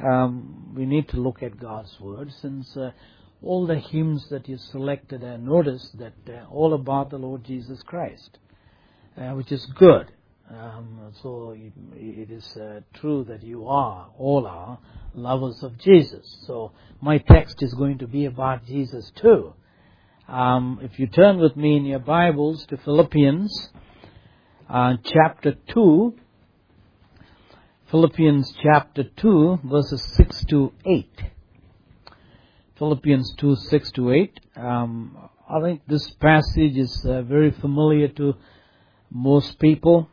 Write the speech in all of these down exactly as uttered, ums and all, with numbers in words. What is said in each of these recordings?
um, we need to look at God's Word, since uh, all the hymns that you selected, I noticed that uh, all about the Lord Jesus Christ, uh, which is good. Um, so it, it is uh, true that you are, all are, lovers of Jesus. So my text is going to be about Jesus too. Um, if you turn with me in your Bibles to Philippians uh, chapter two, Philippians chapter two, verses six to eight. Philippians two, six to eight. Um, I think this passage is uh, very familiar to most people.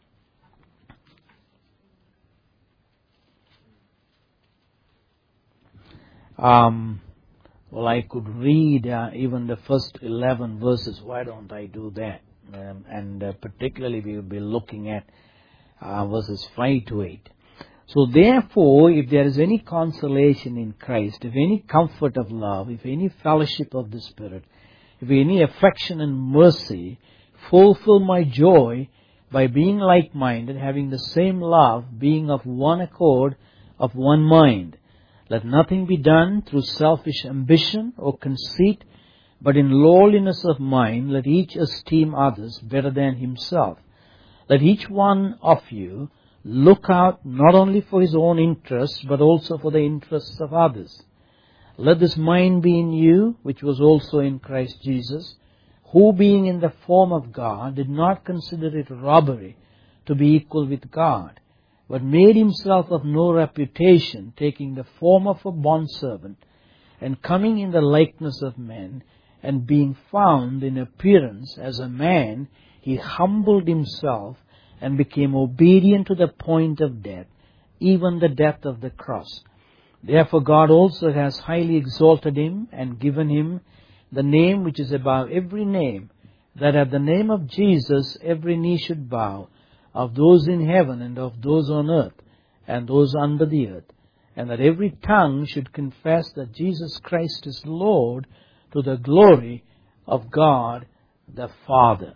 Um, well, I could read uh, even the first eleven verses. Why don't I do that? Um, and uh, particularly we will be looking at uh, verses five to eight. So therefore, if there is any consolation in Christ, if any comfort of love, if any fellowship of the Spirit, if any affection and mercy, fulfill my joy by being like-minded, having the same love, being of one accord, of one mind. Let nothing be done through selfish ambition or conceit, but in lowliness of mind let each esteem others better than himself. Let each one of you look out not only for his own interests, but also for the interests of others. Let this mind be in you, which was also in Christ Jesus, who being in the form of God did not consider it robbery to be equal with God, but made himself of no reputation, taking the form of a bondservant, and coming in the likeness of men, and being found in appearance as a man, he humbled himself and became obedient to the point of death, even the death of the cross. Therefore God also has highly exalted him and given him the name which is above every name, that at the name of Jesus every knee should bow, of those in heaven and of those on earth and those under the earth, and that every tongue should confess that Jesus Christ is Lord, to the glory of God the Father.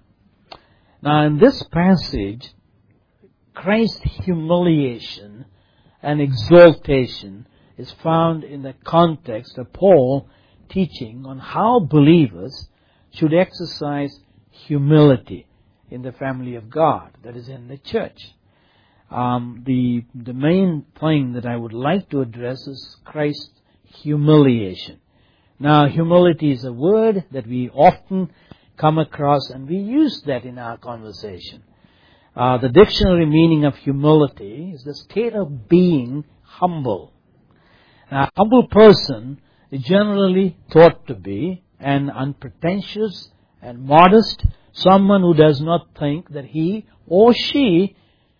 Now in this passage, Christ's humiliation and exaltation is found in the context of Paul teaching on how believers should exercise humility in the family of God, that is in the church. Um, the, the main thing that I would like to address is Christ's humiliation. Now, humility is a word that we often come across, and we use that in our conversation. Uh, the dictionary meaning of humility is the state of being humble. Now, a humble person is generally thought to be an unpretentious and modest, someone who does not think that he or she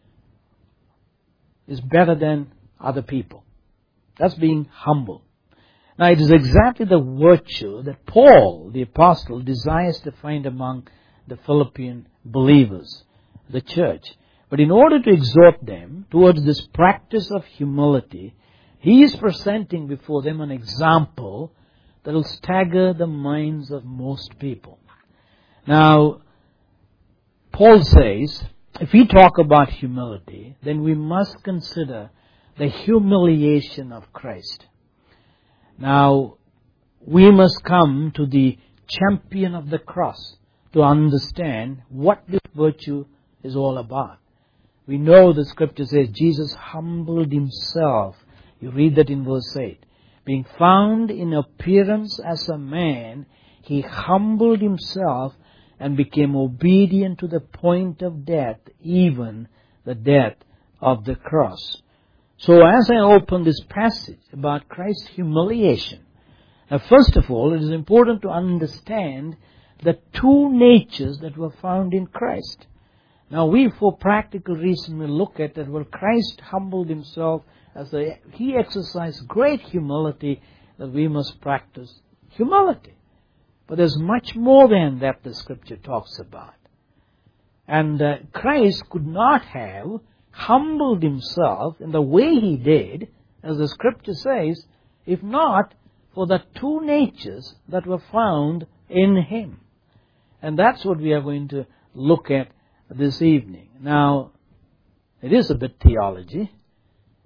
is better than other people. That's being humble. Now, it is exactly the virtue that Paul, the apostle, desires to find among the Philippian believers, the church. But in order to exhort them towards this practice of humility, he is presenting before them an example that will stagger the minds of most people. Now, Paul says, if we talk about humility, then we must consider the humiliation of Christ. Now, we must come to the champion of the cross to understand what this virtue is all about. We know the scripture says Jesus humbled himself. You read that in verse eight. Being found in appearance as a man, he humbled himself and became obedient to the point of death, even the death of the cross. So as I open this passage about Christ's humiliation, now first of all, it is important to understand the two natures that were found in Christ. Now we, for practical reason, will look at that, well, Christ humbled himself as a, he exercised great humility, that we must practice humility. But there's much more than that the scripture talks about. And uh, Christ could not have humbled himself in the way he did, as the scripture says, if not for the two natures that were found in him. And that's what we are going to look at this evening. Now, it is a bit theology,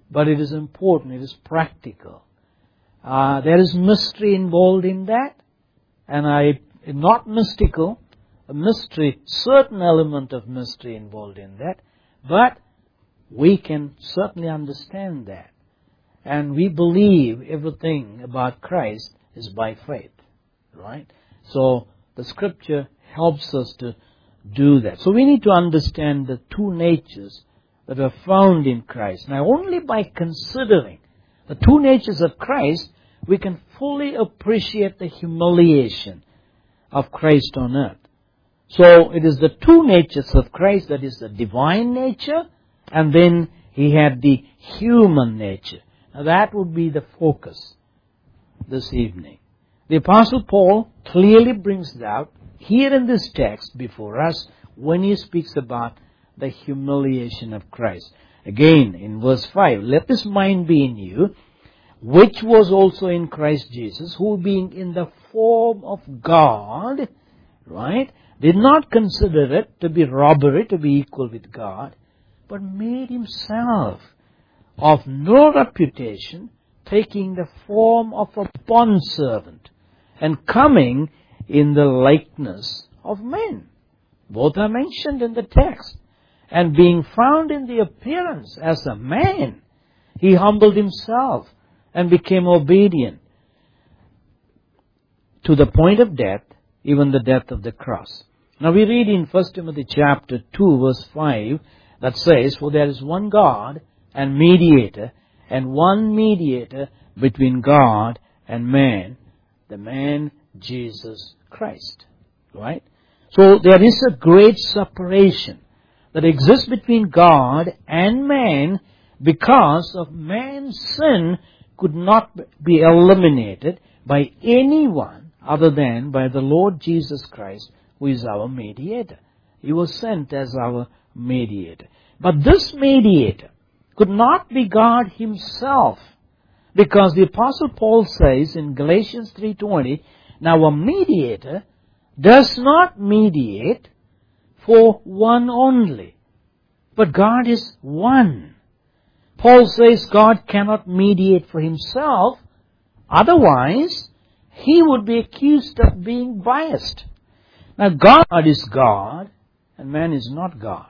but it is important, it is practical. Uh, there is mystery involved in that, and I, not mystical, a mystery, certain element of mystery involved in that, but we can certainly understand that. And we believe everything about Christ is by faith, right? So the Scripture helps us to do that. So we need to understand the two natures that are found in Christ. Now, only by considering the two natures of Christ, we can fully appreciate the humiliation of Christ on earth. So it is the two natures of Christ, that is the divine nature, and then He had the human nature. Now that would be the focus this evening. The Apostle Paul clearly brings it out here in this text before us when he speaks about the humiliation of Christ. Again, in verse five, let this mind be in you, which was also in Christ Jesus, who being in the form of God, right, did not consider it to be robbery to be equal with God, but made Himself of no reputation, taking the form of a bondservant, and coming in the likeness of men. Both are mentioned in the text. And being found in the appearance as a man, He humbled Himself and became obedient to the point of death, even the death of the cross. Now we read in First Timothy chapter two verse five that says, for there is one God and mediator, and one mediator between God and man, the man Jesus Christ. Right? So there is a great separation that exists between God and man because of man's sin could not be eliminated by anyone other than by the Lord Jesus Christ, who is our mediator. He was sent as our mediator. But this mediator could not be God Himself, because the Apostle Paul says in Galatians three twenty, now a mediator does not mediate for one only, but God is one. Paul says God cannot mediate for Himself, otherwise he would be accused of being biased. Now God is God and man is not God.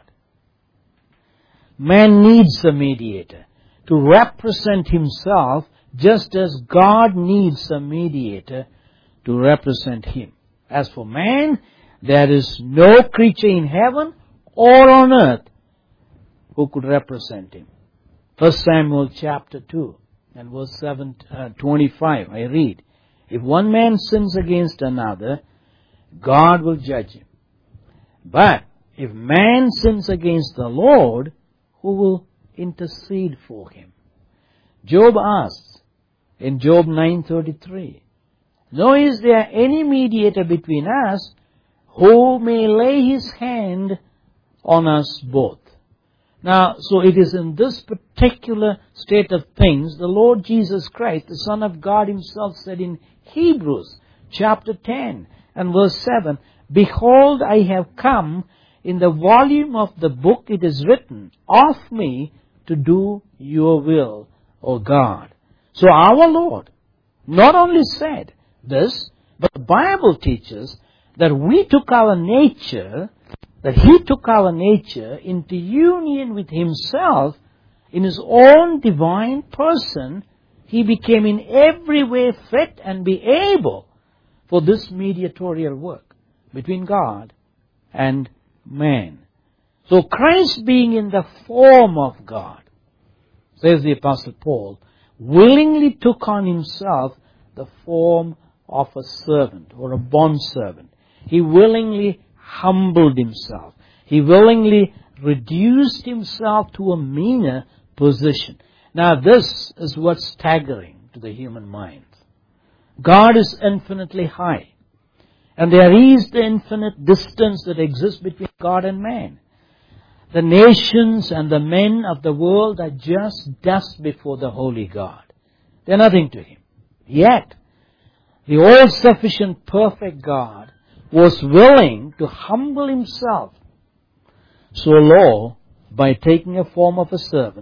Man needs a mediator to represent himself, just as God needs a mediator to represent Him. As for man, there is no creature in heaven or on earth who could represent Him. First Samuel chapter two and verse seven, uh, twenty-five, I read, if one man sins against another, God will judge him. But if man sins against the Lord, who will intercede for him? Job asks in Job nine thirty-three, nor is there any mediator between us who may lay his hand on us both. Now, so it is in this particular state of things, the Lord Jesus Christ, the Son of God Himself, said in Hebrews chapter ten and verse seven, behold, I have come, in the volume of the book it is written, of me to do your will, O God. So our Lord not only said this, but the Bible teaches that we took our nature, that He took our nature into union with Himself in His own divine person. He became in every way fit and be able for this mediatorial work between God and man. So Christ, being in the form of God, says the Apostle Paul, willingly took on Himself the form of a servant or a bondservant. He willingly humbled Himself. He willingly reduced Himself to a meaner position. Now this is what's staggering to the human mind. God is infinitely high, and there is the infinite distance that exists between God and man. The nations and the men of the world are just dust before the holy God. They're nothing to Him. Yet, the all-sufficient, perfect God was willing to humble Himself so low by taking a form of a servant,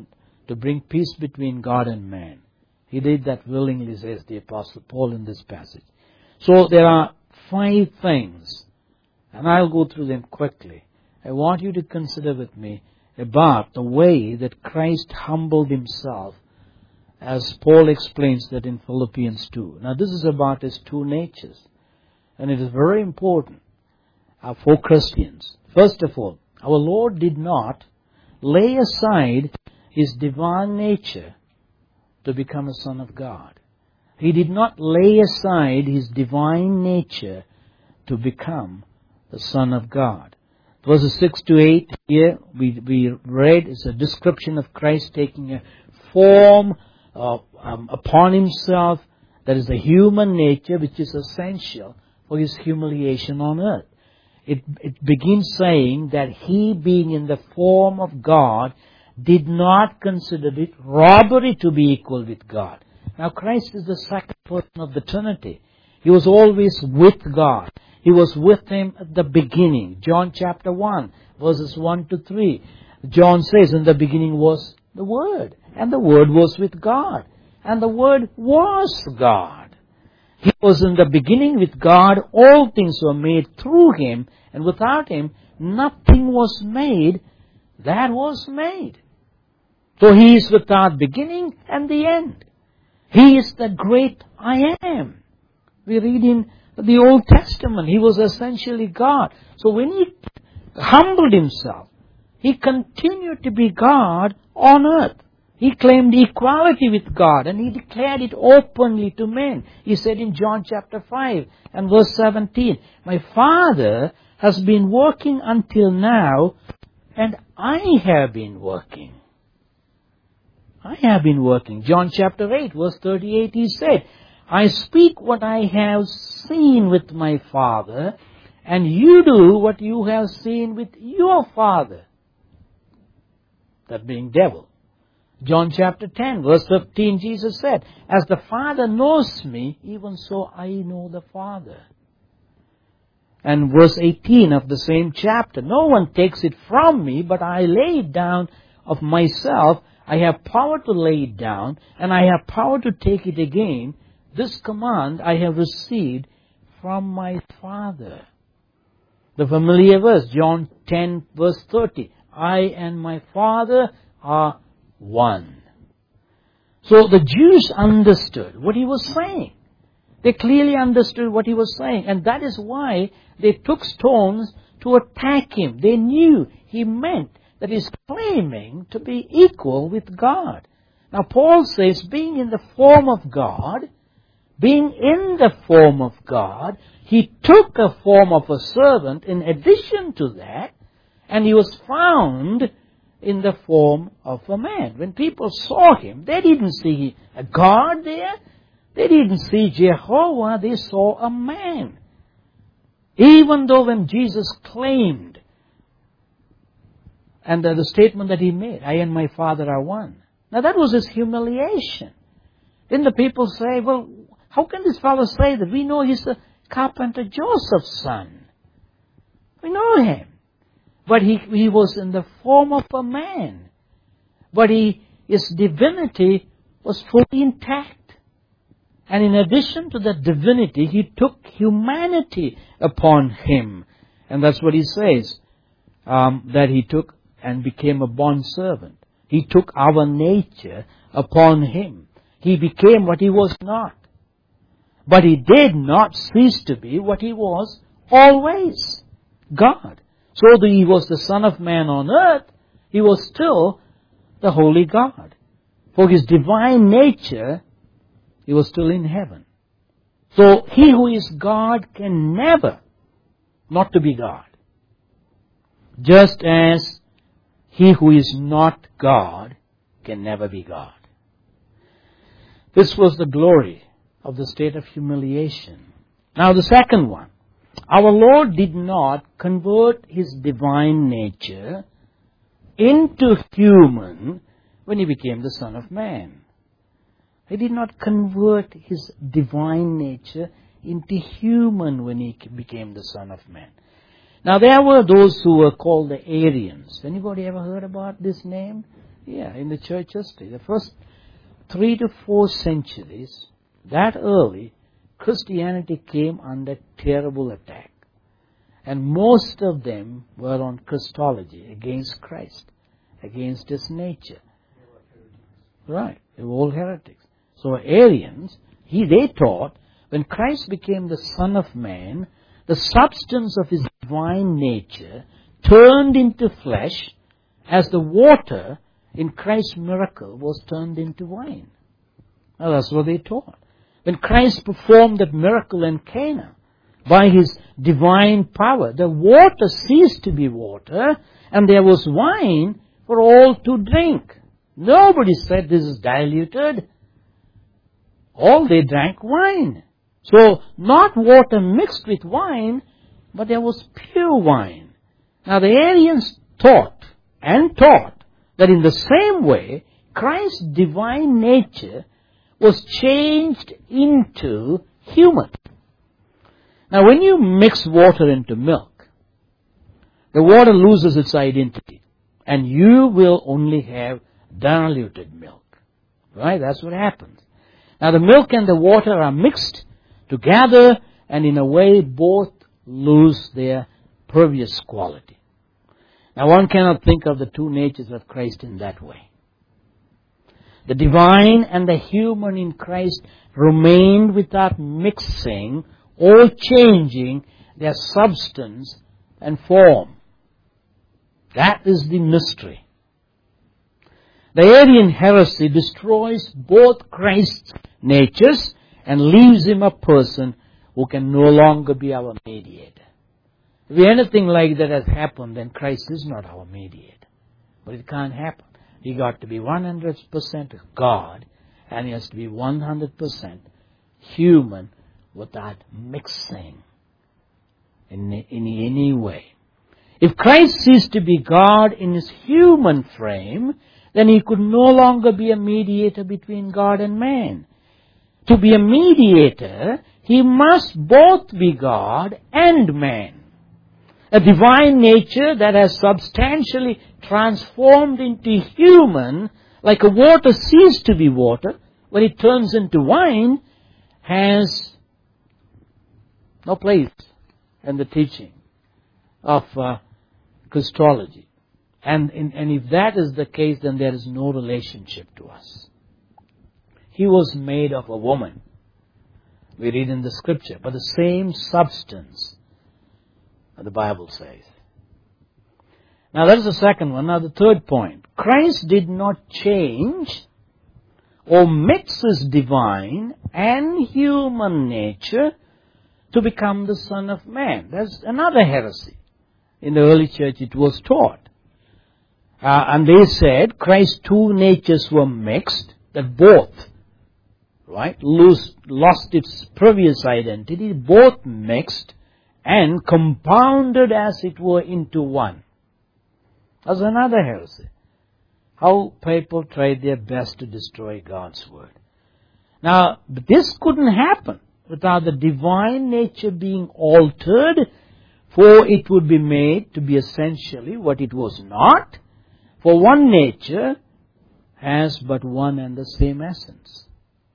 to bring peace between God and man. He did that willingly, says the Apostle Paul in this passage. So there are five things, and I'll go through them quickly. I want you to consider with me about the way that Christ humbled himself, as Paul explains that in Philippians two. Now this is about his two natures, and it is very important uh, for Christians. First of all, our Lord did not lay aside his divine nature to become a Son of God. He did not lay aside his divine nature to become the Son of God. Verses six to eight here we, we read is a description of Christ taking a form uh, um, upon himself that is the human nature, which is essential for his humiliation on earth. It, it begins saying that he, being in the form of God, did not consider it robbery to be equal with God. Now Christ is the second person of the Trinity. He was always with God. He was with him at the beginning. John chapter one, verses one to three. John says, in the beginning was the Word, and the Word was with God, and the Word was God. He was in the beginning with God. All things were made through him, and without him nothing was made that was made. So he is without beginning and the end. He is the great I am. We read in the Old Testament, he was essentially God. So when he humbled himself, he continued to be God on earth. He claimed equality with God, and he declared it openly to men. He said in John chapter five and verse seventeen, "My Father has been working until now, and I have been working." I have been working. John chapter eight, verse thirty-eight, he said, "I speak what I have seen with my Father, and you do what you have seen with your father." That being devil. John chapter ten, verse fifteen, Jesus said, "As the Father knows me, even so I know the Father." And verse eighteen of the same chapter, "No one takes it from me, but I lay it down of myself. I have power to lay it down, and I have power to take it again. This command I have received from my Father." The familiar verse, John ten, verse thirty, "I and my Father are one." So the Jews understood what he was saying. They clearly understood what he was saying, and that is why they took stones to attack him. They knew he meant that he's claiming to be equal with God. Now Paul says, being in the form of God, being in the form of God, he took a form of a servant in addition to that, and he was found in the form of a man. When people saw him, they didn't see a God there. They didn't see Jehovah. They saw a man. Even though when Jesus claimed, and the, the statement that he made, "I and my Father are one." Now that was his humiliation. Then the people say, "Well, how can this fellow say that? We know he's the carpenter Joseph's son. We know him." But he, he was in the form of a man. But he, his divinity was fully intact. And in addition to that divinity, he took humanity upon him. And that's what he says, um, that he took and became a bondservant. He took our nature upon him. He became what he was not. But he did not cease to be what he was always, God. So though he was the Son of Man on earth, he was still the Holy God. For his divine nature, he was still in heaven. So he who is God can never not to be God. Just as he who is not God can never be God. This was the glory of the state of humiliation. Now the second one. Our Lord did not convert his divine nature into human when he became the Son of Man. He did not convert his divine nature into human when he became the Son of Man. Now there were those who were called the Arians. Anybody ever heard about this name? Yeah, in the church history. The first three to four centuries, that early, Christianity came under terrible attack. And most of them were on Christology, against Christ, against His nature. Right, they were all heretics. So Arians, he, they taught, when Christ became the Son of Man, the substance of His divine nature turned into flesh as the water in Christ's miracle was turned into wine. Now that's what they taught. When Christ performed that miracle in Cana, by His divine power, the water ceased to be water and there was wine for all to drink. Nobody said this is diluted. All they drank wine. So not water mixed with wine, but there was pure wine. Now the Arians taught and taught that in the same way, Christ's divine nature was changed into human. Now when you mix water into milk, the water loses its identity and you will only have diluted milk. Right? That's what happens. Now the milk and the water are mixed together and in a way both lose their previous quality. Now one cannot think of the two natures of Christ in that way. The divine and the human in Christ remained without mixing or changing their substance and form. That is the mystery. The Arian heresy destroys both Christ's natures and leaves Him a person who can no longer be our mediator. If anything like that has happened, then Christ is not our mediator. But it can't happen. He got to be one hundred percent God and He has to be one hundred percent human without mixing in, in any way. If Christ ceased to be God in His human frame, then He could no longer be a mediator between God and man. To be a mediator, He must both be God and man. A divine nature that has substantially transformed into human, like a water ceased to be water, when it turns into wine, has no place in the teaching of uh, Christology. And, in, and if that is the case, then there is no relationship to us. He was made of a woman, we read in the scripture, but the same substance, the Bible says. Now that is the second one. Now the third point. Christ did not change or mix His divine and human nature to become the Son of Man. That's another heresy. In the early church it was taught. Uh, and they said Christ's two natures were mixed, that both, right, lose, lost its previous identity, both mixed and compounded as it were into one. That's another heresy. How people tried their best to destroy God's Word. Now, this couldn't happen without the divine nature being altered, for it would be made to be essentially what it was not. For one nature has but one and the same essence.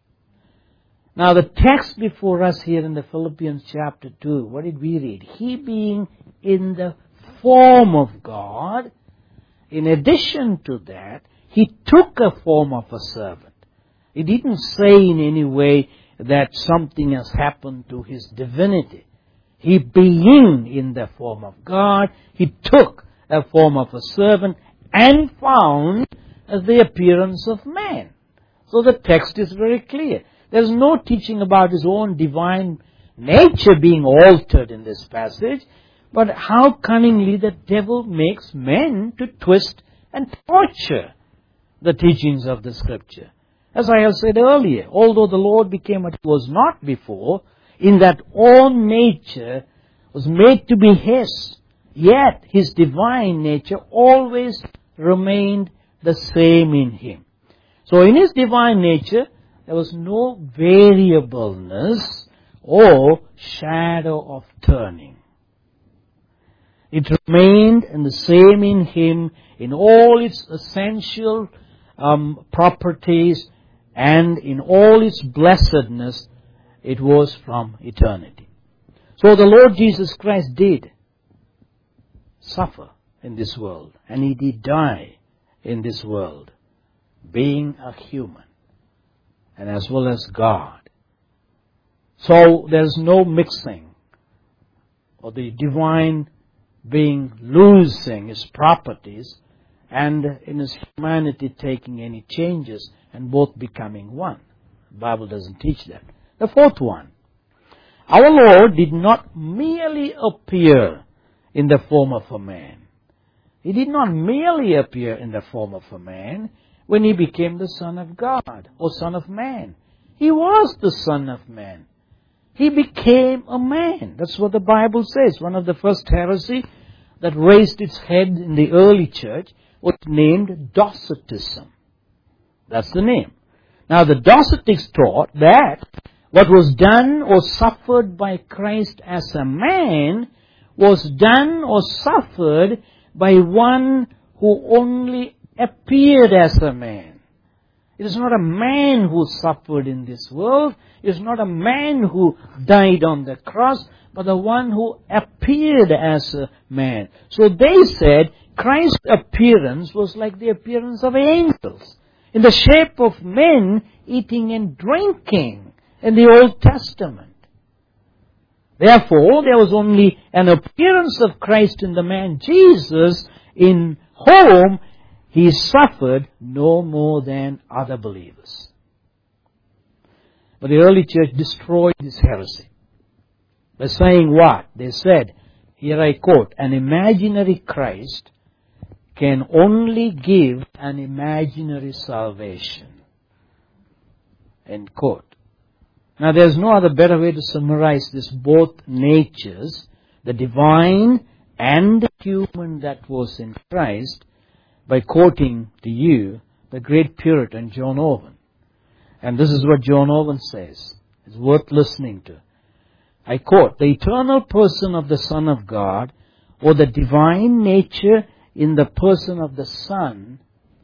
Now the text before us here in the Philippians chapter two, what did we read? He being in the form of God, in addition to that, He took a form of a servant. He didn't say in any way that something has happened to His divinity. He being in the form of God, He took a form of a servant and found as the appearance of man. So the text is very clear. There's no teaching about His own divine nature being altered in this passage, but how cunningly the devil makes men to twist and torture the teachings of the Scripture. As I have said earlier, although the Lord became what He was not before, in that all nature was made to be His, yet His divine nature always remained the same in Him. So in His divine nature, there was no variableness or shadow of turning. It remained in the same in Him in all its essential um, properties, and in all its blessedness, it was from eternity. So the Lord Jesus Christ did suffer in this world, and He did die in this world, being a human, and as well as God. So there's no mixing, or the divine being losing His properties, and in His humanity taking any changes, and both becoming one. The Bible doesn't teach that. The fourth one, our Lord did not merely appear in the form of a man. He did not merely appear in the form of a man when He became the Son of God or Son of Man. He was the Son of Man. He became a man. That's what the Bible says. One of the first heresy that raised its head in the early church was named Docetism. That's the name. Now the Docetics taught that what was done or suffered by Christ as a man was done or suffered by one who only appeared as a man. It is not a man who suffered in this world. It is not a man who died on the cross, but the one who appeared as a man. So they said Christ's appearance was like the appearance of angels, in the shape of men eating and drinking in the Old Testament. Therefore, there was only an appearance of Christ in the man Jesus, in whom He suffered no more than other believers. But the early church destroyed this heresy by saying what? They said, here I quote, an imaginary Christ can only give an imaginary salvation. End quote. Now there's no other better way to summarize this both natures, the divine and the human that was in Christ, by quoting to you the great Puritan John Owen. And this is what John Owen says. It's worth listening to. I quote, the eternal person of the Son of God, or the divine nature in the person of the Son,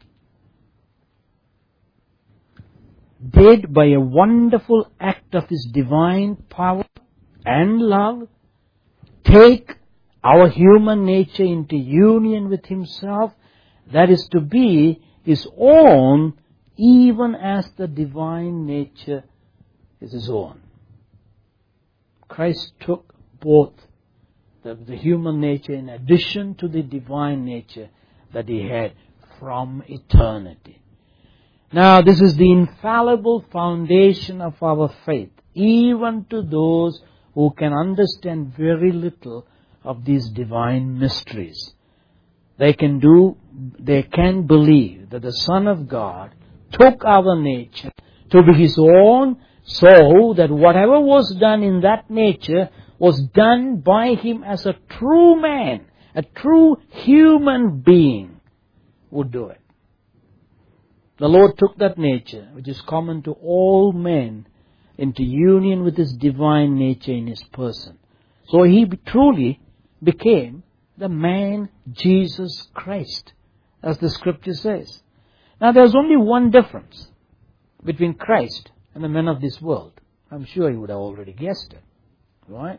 did by a wonderful act of His divine power and love take our human nature into union with Himself, that is to be His own, even as the divine nature is His own. Christ took both the, the human nature in addition to the divine nature that He had from eternity. Now, this is the infallible foundation of our faith, even to those who can understand very little of these divine mysteries. They can do, they can believe that the Son of God took our nature to be His own, so that whatever was done in that nature was done by Him as a true man, a true human being would do it. The Lord took that nature, which is common to all men, into union with His divine nature in His person. So He truly became the man Jesus Christ, as the Scripture says. Now there's only one difference between Christ and the men of this world. I'm sure you would have already guessed it. Right?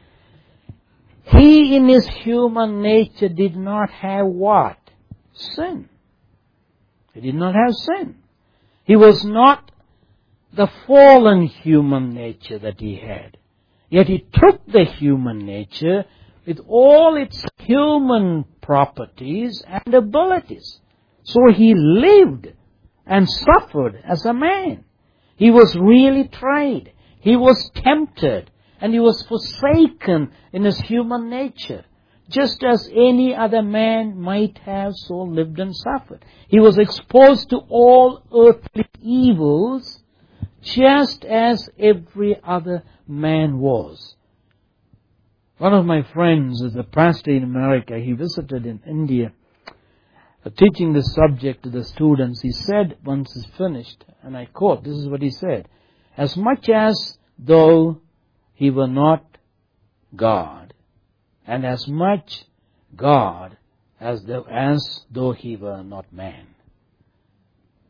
He in His human nature did not have what? Sin. He did not have sin. He was not the fallen human nature that He had. Yet He took the human nature with all its human properties and abilities. So He lived and suffered as a man. He was really tried. He was tempted. And He was forsaken in His human nature, just as any other man might have so lived and suffered. He was exposed to all earthly evils, just as every other man was. One of my friends is a pastor in America. He visited in India, uh, teaching the subject to the students. He said, once he's finished, and I quote, this is what he said, as much as though He were not God, and as much God as though, as though He were not man.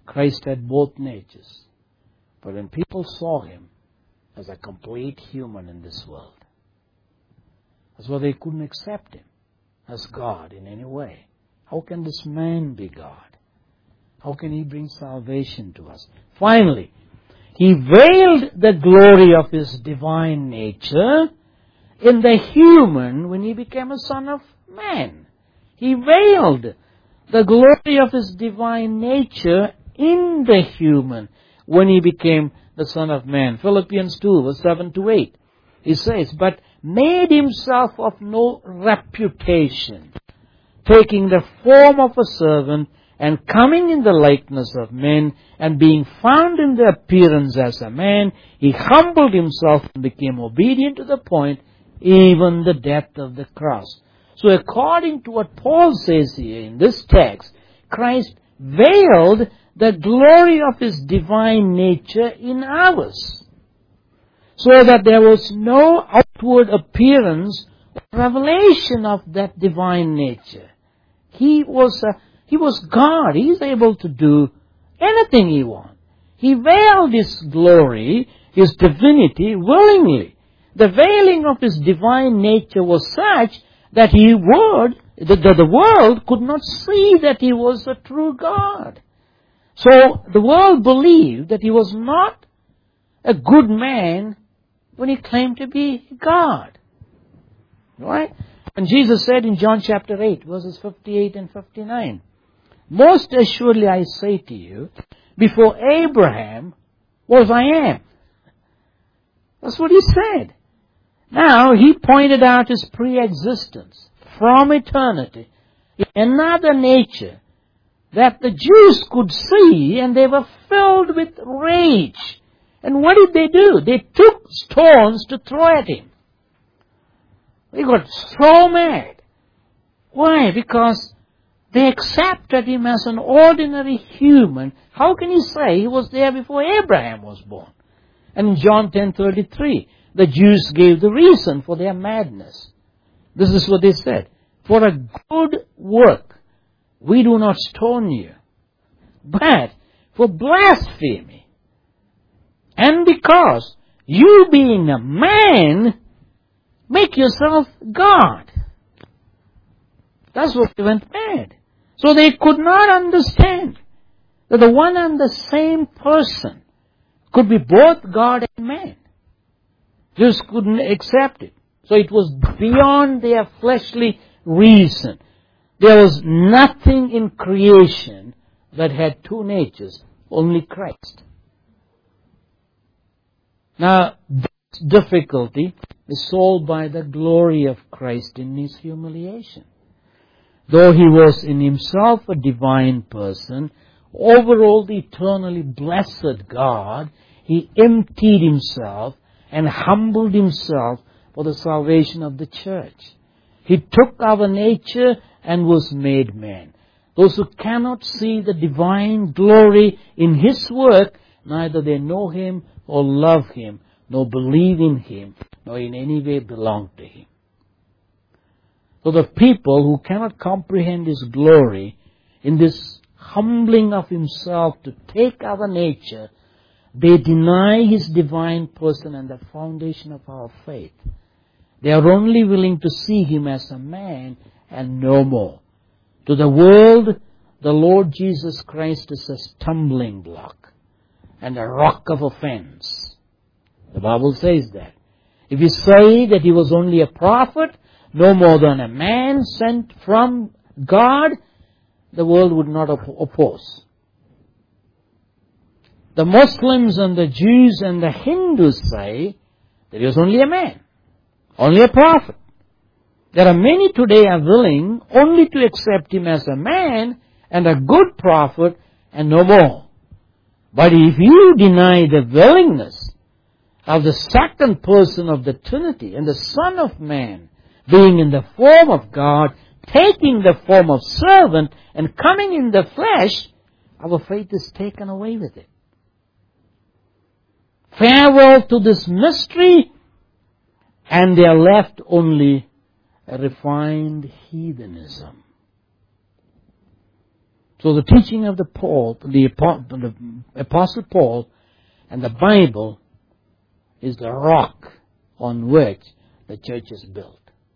Christ had both natures. But when people saw him as a complete human in this world, that's why they couldn't accept him as God in any way. How can this man be God? How can he bring salvation to us? Finally, he veiled the glory of his divine nature in the human when he became a son of man. He veiled the glory of his divine nature in the human when he became the son of man. Philippians two, verse seven to eight. He says, but made himself of no reputation, taking the form of a servant, and coming in the likeness of men, and being found in the appearance as a man, he humbled himself and became obedient to the point, even the death of the cross. So according to what Paul says here in this text, Christ veiled the glory of his divine nature in ours, so that there was no outward appearance or revelation of that divine nature. He was a He was God. He is able to do anything he wants. He veiled his glory, his divinity, willingly. The veiling of his divine nature was such that he would, that the world could not see that he was a true God. So the world believed that he was not a good man when he claimed to be God. Right? And Jesus said in John chapter eight, verses fifty-eight and fifty-nine, most assuredly I say to you, before Abraham was I am. That's what he said. Now, he pointed out his pre-existence from eternity in another nature that the Jews could see, and they were filled with rage. And what did they do? They took stones to throw at him. They got so mad. Why? Because they accepted him as an ordinary human. How can you say he was there before Abraham was born? And in John ten thirty-three, the Jews gave the reason for their madness. This is what they said. For a good work, we do not stone you, but for blasphemy. And because you being a man, make yourself God. That's what they went mad. So they could not understand that the one and the same person could be both God and man. Just couldn't accept it. So it was beyond their fleshly reason. There was nothing in creation that had two natures, only Christ. Now, this difficulty is solved by the glory of Christ in his humiliation. Though he was in himself a divine person, overall the eternally blessed God, he emptied himself and humbled himself for the salvation of the church. He took our nature and was made man. Those who cannot see the divine glory in his work, neither they know him or love him, nor believe in him, nor in any way belong to him. So the people who cannot comprehend his glory in this humbling of himself to take our nature, they deny his divine person and the foundation of our faith. They are only willing to see him as a man and no more. To the world, the Lord Jesus Christ is a stumbling block and a rock of offense. The Bible says that. If you say that he was only a prophet, no more than a man sent from God, the world would not op- oppose. The Muslims and the Jews and the Hindus say that he was only a man, only a prophet. There are many today are willing only to accept him as a man and a good prophet and no more. But if you deny the willingness of the second person of the Trinity and the Son of Man, being in the form of God, taking the form of servant, and coming in the flesh, our faith is taken away with it. Farewell to this mystery, and they are left only a refined heathenism. So the teaching of the Paul, the, the Apostle Paul and the Bible is the rock on which the church is built.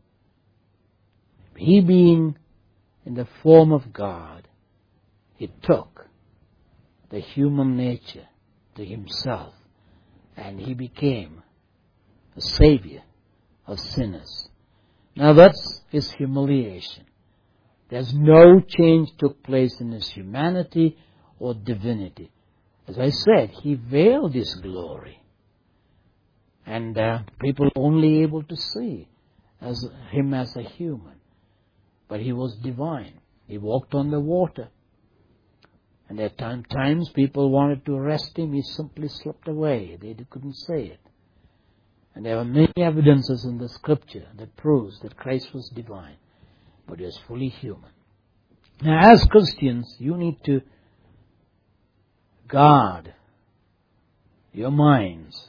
He being in the form of God, he took the human nature to himself and he became a savior of sinners. Now that's his humiliation. There's no change took place in his humanity or divinity. As I said, he veiled his glory. And uh, people are only able to see as him as a human. But he was divine. He walked on the water. And at times people wanted to arrest him. He simply slipped away. They couldn't say it. And there are many evidences in the scripture that proves that Christ was divine, but he was fully human. Now, as Christians, you need to guard your minds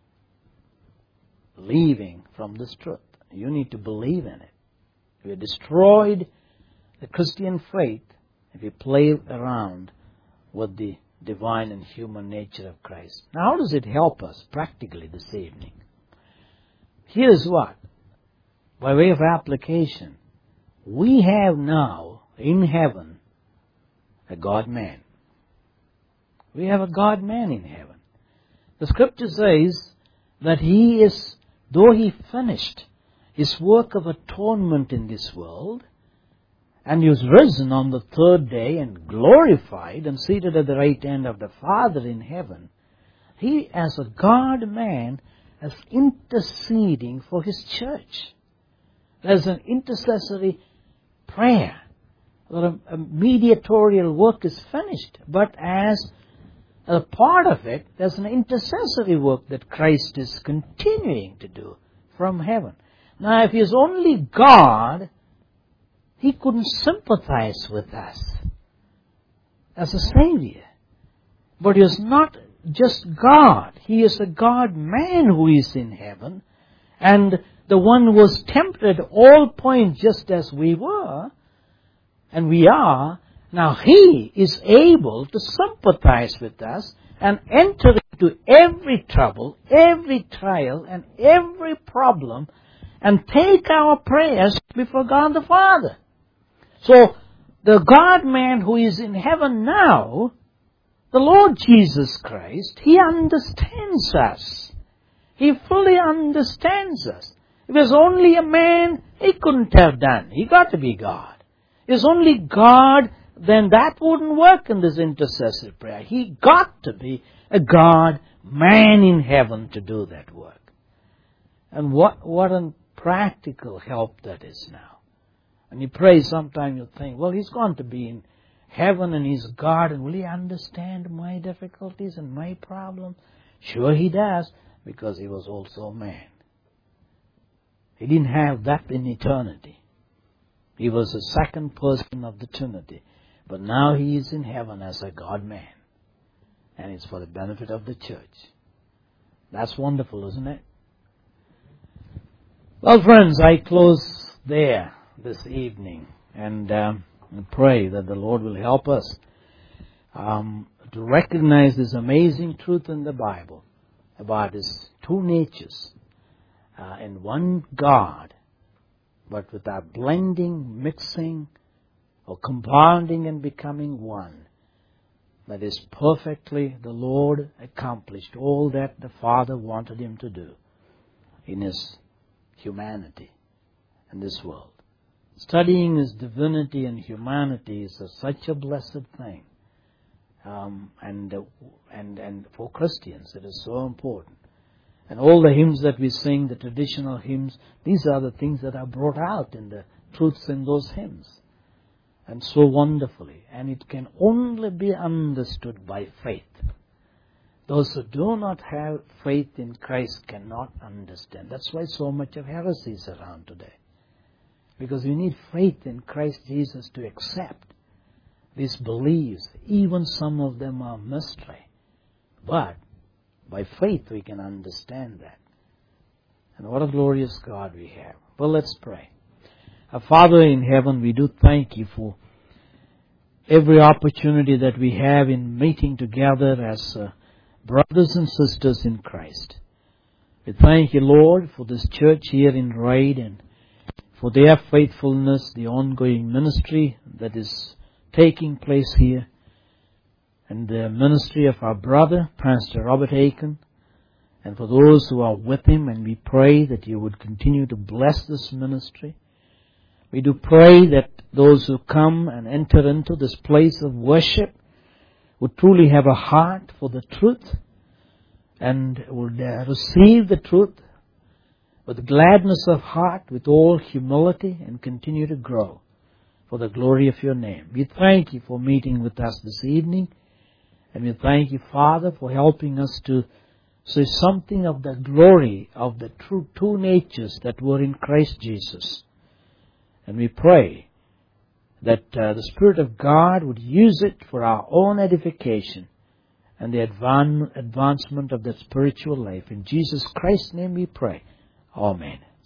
leaving from this truth. You need to believe in it. You have destroyed the Christian faith if you play around with the divine and human nature of Christ. Now, how does it help us practically this evening? Here's what. By way of application, we have now in heaven a God-man. We have a God-man in heaven. The scripture says that he is, though he finished his work of atonement in this world, and he was risen on the third day and glorified and seated at the right hand of the Father in heaven, he as a God-man is interceding for his church. There's an intercessory prayer. A mediatorial work is finished. But as a part of it, there's an intercessory work that Christ is continuing to do from heaven. Now, if he is only God, he couldn't sympathize with us as a Savior. But he is not just God. He is a God-man who is in heaven, and the one who was tempted at all points just as we were, and we are. Now he is able to sympathize with us and enter into every trouble, every trial, and every problem, and take our prayers before God the Father. So, the God-man who is in heaven now, the Lord Jesus Christ, he understands us. He fully understands us. If he was only a man, he couldn't have done. He got to be God. If he was only God, then that wouldn't work in this intercessory prayer. He got to be a God-man in heaven to do that work. And what, what a practical help that is now. And you pray, sometimes you think, well, he's going to be in heaven and he's God, and will he understand my difficulties and my problems? Sure he does, because he was also a man. He didn't have that in eternity. He was the second person of the Trinity. But now he is in heaven as a God-man. And it's for the benefit of the church. That's wonderful, isn't it? Well, friends, I close there this evening. And um, I pray that the Lord will help us um, to recognize this amazing truth in the Bible about His two natures uh, in one God, but without blending, mixing, or compounding and becoming one. That is perfectly the Lord accomplished all that the Father wanted Him to do in His humanity in this world. Studying His divinity and humanity is a, such a blessed thing. Um, and, uh, and, and for Christians it is so important. And all the hymns that we sing, the traditional hymns, these are the things that are brought out in the truths in those hymns. And so wonderfully. And it can only be understood by faith. Those who do not have faith in Christ cannot understand. That's why so much of heresy is around today. Because you need faith in Christ Jesus to accept these beliefs. Even some of them are mystery. But by faith we can understand that. And what a glorious God we have. Well, let's pray. Our Father in heaven, we do thank You for every opportunity that we have in meeting together as uh, brothers and sisters in Christ. We thank you, Lord, for this church here in Raid and for their faithfulness, the ongoing ministry that is taking place here, and the ministry of our brother, Pastor Robert Aiken, and for those who are with him, and we pray that you would continue to bless this ministry. We do pray that those who come and enter into this place of worship would truly have a heart for the truth and would uh, receive the truth with gladness of heart, with all humility, and continue to grow for the glory of your name. We thank you for meeting with us this evening, and we thank you, Father, for helping us to see something of the glory of the true two natures that were in Christ Jesus. And we pray that uh, the Spirit of God would use it for our own edification and the advan- advancement of the spiritual life. In Jesus Christ's name we pray. Amen.